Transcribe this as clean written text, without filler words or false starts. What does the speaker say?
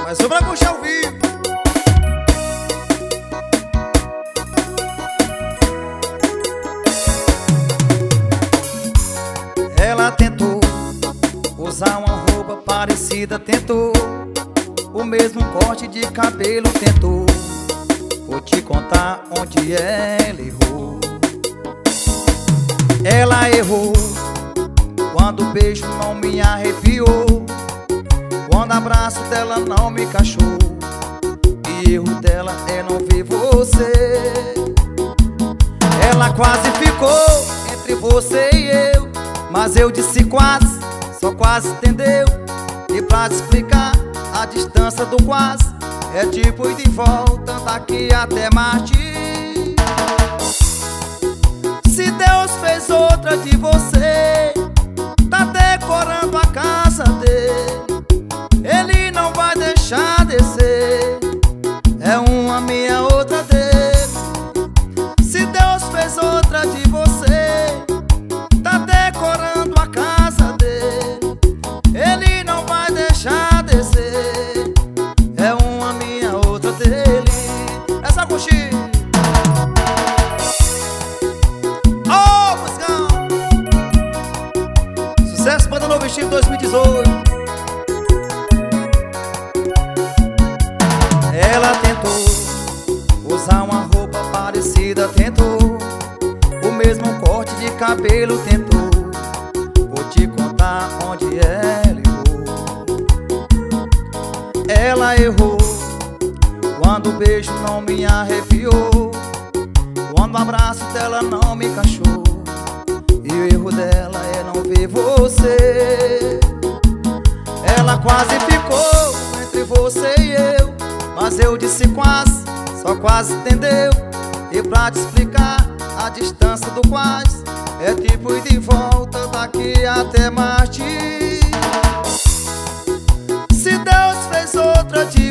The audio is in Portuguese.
Mas eu pra puxar ao vivo. Ela tentou usar uma roupa parecida, tentou o mesmo corte de cabelo, tentou. Vou te contar onde ela errou. Ela errou quando o beijo não me arrepiou, quando o abraço dela não me encaixou. E erro dela é não ver você. Ela quase ficou entre você e eu, mas eu disse quase, só quase, entendeu? E pra te explicar, a distância do quase é tipo ir de volta daqui até Marte. Se Deus fez outra de você, tá decorando a casa dele, ele não vai deixar descer. É uma minha, outra dele. Se Deus fez outra de você, tá decorando a casa dele, ele não vai deixar descer. É uma minha, outra dele. Essa coxinha. Ô, musicão! Sucesso Banda Novo Estilo 2018. Ela tentou usar uma roupa parecida, tentou o mesmo corte de cabelo, tentou. Vou te contar onde ela errou. Ela errou quando o beijo não me arrepiou, quando o abraço dela não me encaixou. E o erro dela é não ver você. Ela quase ficou entre você e eu, mas eu disse quase, só quase, entendeu? E pra te explicar, a distância do quase é tipo ir de volta daqui até Marte. Se Deus fez outra de